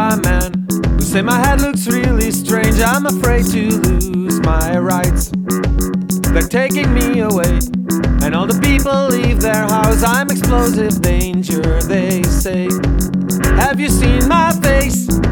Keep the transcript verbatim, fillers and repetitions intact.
my man, who say my head looks really strange. I'm afraid to lose my rights. They're taking me away, and all the people leave their house. I'm explosive danger, they say. Have you seen my face?